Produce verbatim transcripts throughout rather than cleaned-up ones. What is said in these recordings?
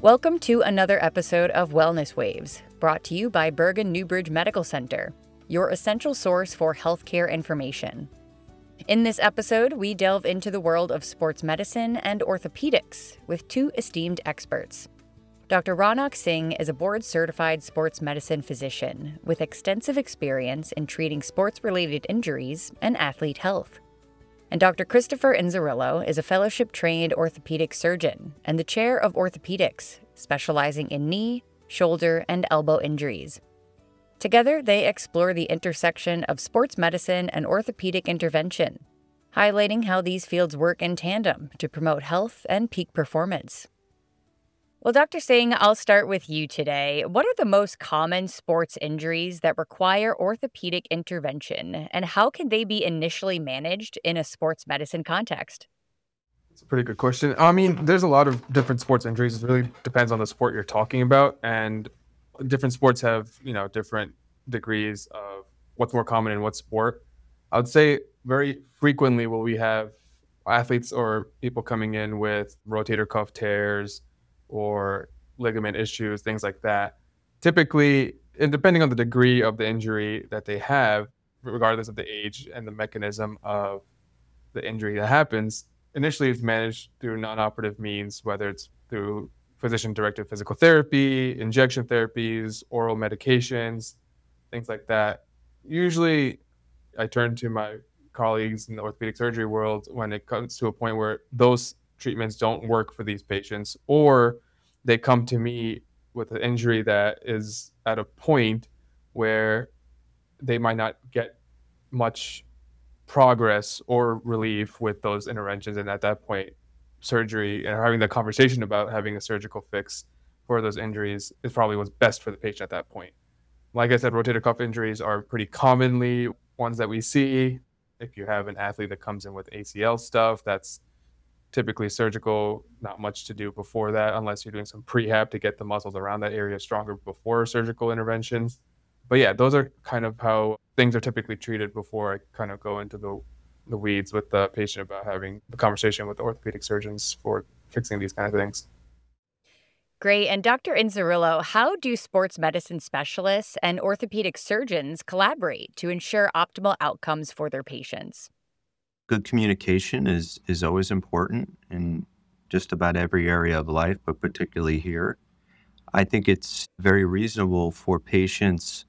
Welcome to another episode of Wellness Waves, brought to you by Bergen Newbridge Medical Center, your essential source for healthcare information. In this episode, we delve into the world of sports medicine and orthopedics with two esteemed experts. Doctor Ronak Singh is a board-certified sports medicine physician with extensive experience in treating sports-related injuries and athlete health. And Doctor Christopher Inzerillo is a fellowship-trained orthopedic surgeon and the chair of orthopedics, specializing in knee, shoulder, and elbow injuries. Together, they explore the intersection of sports medicine and orthopedic intervention, highlighting how these fields work in tandem to promote health and peak performance. Well, Doctor Singh, I'll start with you today. What are the most common sports injuries that require orthopedic intervention, and how can they be initially managed in a sports medicine context? It's a pretty good question. I mean, there's a lot of different sports injuries. It really depends on the sport you're talking about, and different sports have, you know, different degrees of what's more common in what sport. I would say very frequently will we have athletes or people coming in with rotator cuff tears or ligament issues, things like that. Typically, and depending on the degree of the injury that they have, regardless of the age and the mechanism of the injury that happens, initially it's managed through non-operative means, whether it's through physician-directed physical therapy, injection therapies, oral medications, things like that. Usually, I turn to my colleagues in the orthopedic surgery world when it comes to a point where those treatments don't work for these patients, or they come to me with an injury that is at a point where they might not get much progress or relief with those interventions. And at that point, surgery and having the conversation about having a surgical fix for those injuries is probably what's best for the patient at that point. Like I said, rotator cuff injuries are pretty commonly ones that we see. If you have an athlete that comes in with A C L stuff, that's typically surgical, not much to do before that, unless you're doing some prehab to get the muscles around that area stronger before surgical interventions. But yeah, those are kind of how things are typically treated before I kind of go into the, the weeds with the patient about having the conversation with the orthopedic surgeons for fixing these kind of things. Great. And Doctor Inzerillo, how do sports medicine specialists and orthopedic surgeons collaborate to ensure optimal outcomes for their patients? Good communication is is always important in just about every area of life, but particularly here. I think it's very reasonable for patients,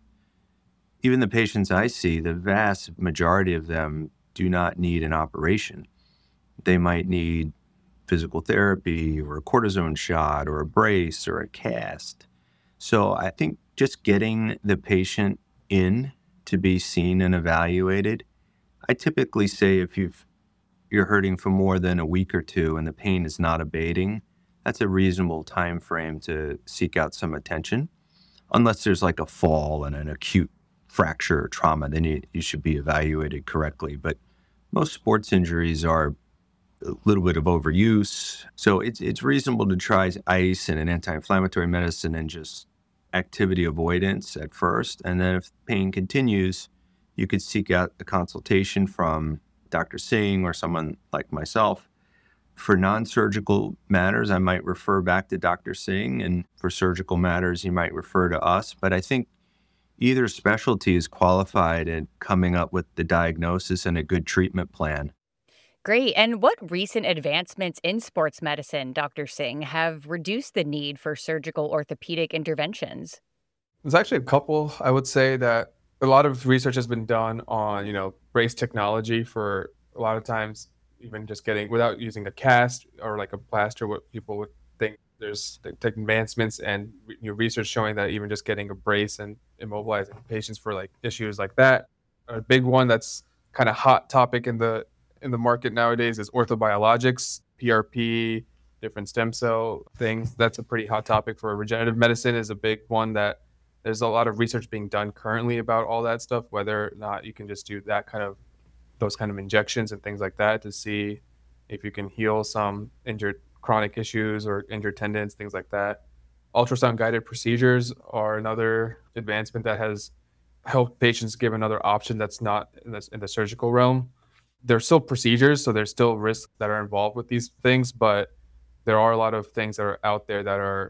even the patients I see, the vast majority of them do not need an operation. They might need physical therapy or a cortisone shot or a brace or a cast. So I think just getting the patient in to be seen and evaluated, I typically say if you've, you're hurting for more than a week or two and the pain is not abating, that's a reasonable time frame to seek out some attention. Unless there's like a fall and an acute fracture or trauma, then you, you should be evaluated correctly. But most sports injuries are a little bit of overuse. So it's it's reasonable to try ice and an anti-inflammatory medicine and just activity avoidance at first. And then if pain continues, you could seek out a consultation from Doctor Singh or someone like myself. For non-surgical matters, I might refer back to Doctor Singh, and for surgical matters, he might refer to us. But I think either specialty is qualified at coming up with the diagnosis and a good treatment plan. Great. And what recent advancements in sports medicine, Doctor Singh, have reduced the need for surgical orthopedic interventions? There's actually a couple, I would say, that a lot of research has been done on, you know, brace technology for a lot of times, even just getting, without using a cast or like a plaster, what people would think. There's tech advancements and you know, research showing that even just getting a brace and immobilizing patients for like issues like that. A big one that's kind of hot topic in the in the market nowadays is orthobiologics, P R P, different stem cell things. That's a pretty hot topic. For regenerative medicine is a big one that there's a lot of research being done currently about all that stuff, whether or not you can just do that kind of, those kind of injections and things like that to see if you can heal some injured chronic issues or injured tendons, things like that. Ultrasound guided procedures are another advancement that has helped patients give another option that's not in the, in the surgical realm. They're still procedures, so there's still risks that are involved with these things, but there are a lot of things that are out there that are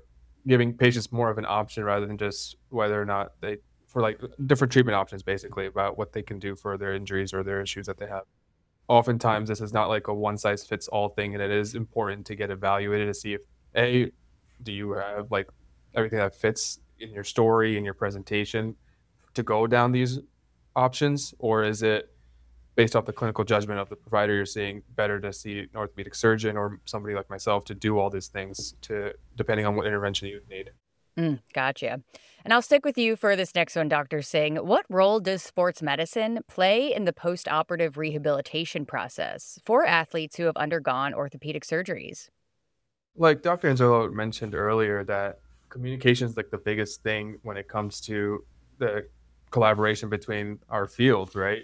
giving patients more of an option rather than just whether or not they, for like different treatment options, basically, about what they can do for their injuries or their issues that they have. Oftentimes, this is not like a one size fits all thing, and it is important to get evaluated to see if A, do you have like everything that fits in your story and your presentation to go down these options, or is it based off the clinical judgment of the provider you're seeing better to see an orthopedic surgeon or somebody like myself to do all these things to depending on what intervention you need. Mm, gotcha. And I'll stick with you for this next one, Doctor Singh. What role does sports medicine play in the post-operative rehabilitation process for athletes who have undergone orthopedic surgeries? Like Doctor Anzelo mentioned earlier, that communication is like the biggest thing when it comes to the collaboration between our fields, right?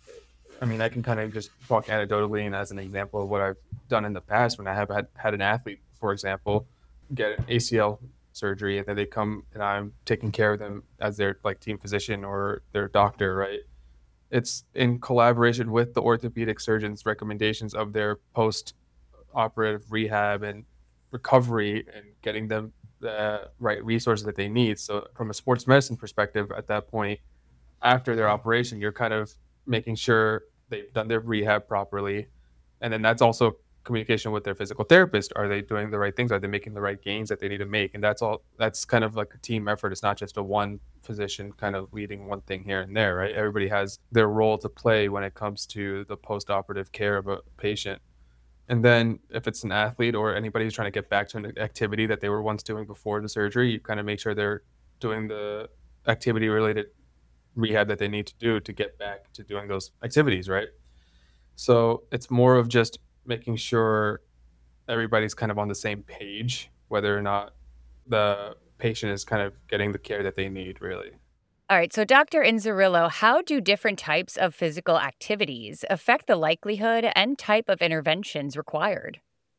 I mean, I can kind of just talk anecdotally and as an example of what I've done in the past when I have had, had an athlete, for example, get an A C L surgery, and then they come and I'm taking care of them as their like team physician or their doctor, right? It's in collaboration with the orthopedic surgeon's recommendations of their post-operative rehab and recovery and getting them the right resources that they need. So from a sports medicine perspective, at that point, after their operation, you're kind of making sure they've done their rehab properly. And then that's also communication with their physical therapist. Are they doing the right things? Are they making the right gains that they need to make? And that's all, that's kind of like a team effort. It's not just a one physician kind of leading one thing here and there, right? Everybody has their role to play when it comes to the post-operative care of a patient. And then if it's an athlete or anybody who's trying to get back to an activity that they were once doing before the surgery, you kind of make sure they're doing the activity related rehab that they need to do to get back to doing those activities, right? So it's more of just making sure everybody's kind of on the same page, whether or not the patient is kind of getting the care that they need, really. All right, so Doctor Inzerillo, how do different types of physical activities affect the likelihood and type of interventions required?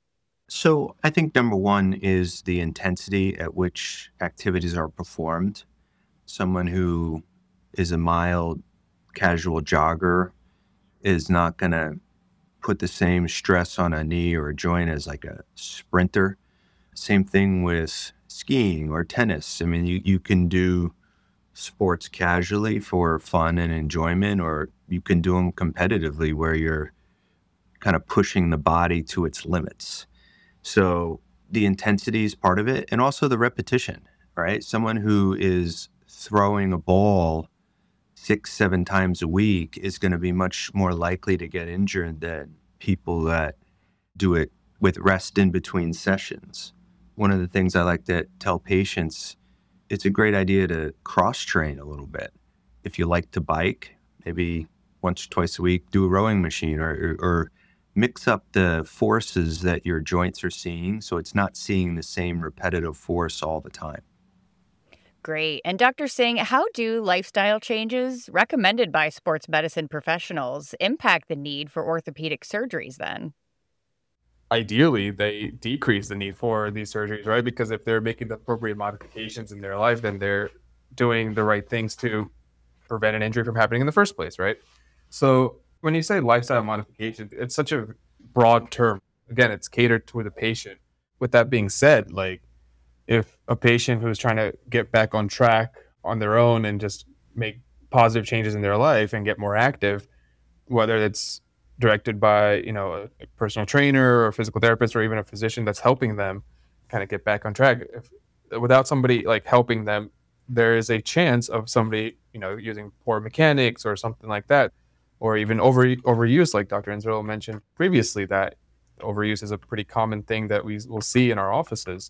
So I think number one is the intensity at which activities are performed. Someone who is a mild casual jogger is not going to put the same stress on a knee or a joint as like a sprinter. Same thing with skiing or tennis. I mean, you, you can do sports casually for fun and enjoyment, or you can do them competitively where you're kind of pushing the body to its limits. So the intensity is part of it, and also the repetition, right? Someone who is throwing a ball six, seven times a week is going to be much more likely to get injured than people that do it with rest in between sessions. One of the things I like to tell patients, it's a great idea to cross-train a little bit. If you like to bike, maybe once or twice a week, do a rowing machine or, or, or mix up the forces that your joints are seeing so it's not seeing the same repetitive force all the time. Great. And Doctor Singh, how do lifestyle changes recommended by sports medicine professionals impact the need for orthopedic surgeries then? Ideally, they decrease the need for these surgeries, right? Because if they're making the appropriate modifications in their life, then they're doing the right things to prevent an injury from happening in the first place, right? So when you say lifestyle modification, it's such a broad term. Again, it's catered to the patient. With that being said, like if a patient who's trying to get back on track on their own and just make positive changes in their life and get more active, whether it's directed by, you know, a, a personal trainer or a physical therapist or even a physician that's helping them kind of get back on track. If, without somebody like helping them, there is a chance of somebody, you know, using poor mechanics or something like that, or even over overuse, like Doctor Inzerillo mentioned previously, that overuse is a pretty common thing that we will see in our offices.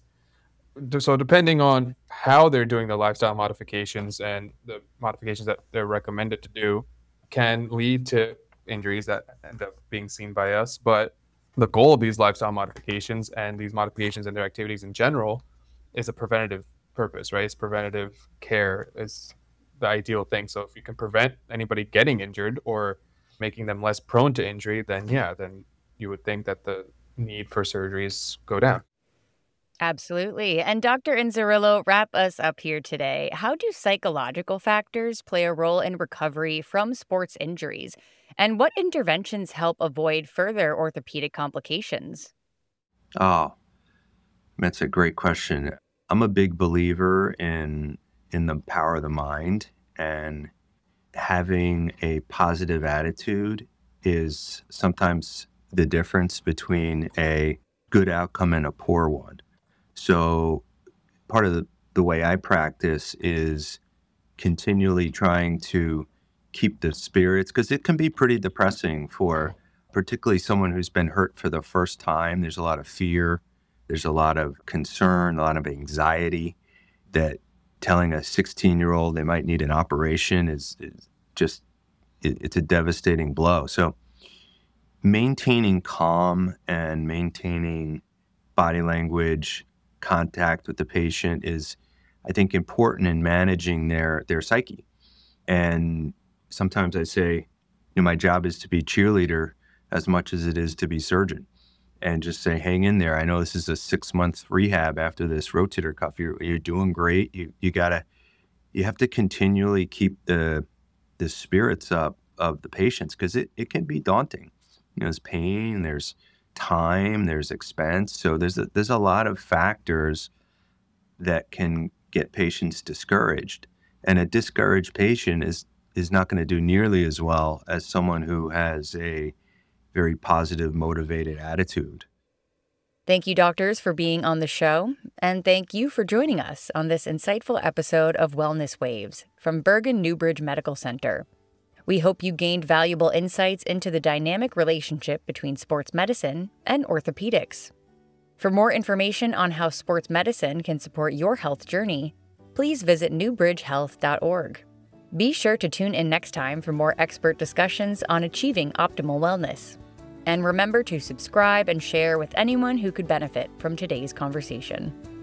So depending on how they're doing the lifestyle modifications and the modifications that they're recommended to do can lead to injuries that end up being seen by us. But the goal of these lifestyle modifications and these modifications and their activities in general is a preventative purpose, right? It's preventative care is the ideal thing. So if you can prevent anybody getting injured or making them less prone to injury, then yeah, then you would think that the need for surgeries go down. Absolutely. And Doctor Inzerillo, wrap us up here today. How do psychological factors play a role in recovery from sports injuries? And what interventions help avoid further orthopedic complications? Oh, that's a great question. I'm a big believer in in the power of the mind, and having a positive attitude is sometimes the difference between a good outcome and a poor one. So part of the, the way I practice is continually trying to keep the spirits, because it can be pretty depressing for particularly someone who's been hurt for the first time. There's a lot of fear, there's a lot of concern, a lot of anxiety that telling a sixteen-year-old they might need an operation is, is just, it, it's a devastating blow. So maintaining calm and maintaining body language, contact with the patient is, I think, important in managing their, their psyche. And sometimes I say, you know, my job is to be cheerleader as much as it is to be surgeon, and just say, hang in there. I know this is a six month rehab after this rotator cuff. You're, you're doing great. You, you gotta, you have to continually keep the, the spirits up of the patients, because it, it can be daunting. You know, there's pain, there's time, there's expense. So there's a, there's a lot of factors that can get patients discouraged. And a discouraged patient is, is not going to do nearly as well as someone who has a very positive, motivated attitude. Thank you, doctors, for being on the show, and thank you for joining us on this insightful episode of Wellness Waves from Bergen Newbridge Medical Center. We hope you gained valuable insights into the dynamic relationship between sports medicine and orthopedics. For more information on how sports medicine can support your health journey, please visit newbridge health dot org. Be sure to tune in next time for more expert discussions on achieving optimal wellness. And remember to subscribe and share with anyone who could benefit from today's conversation.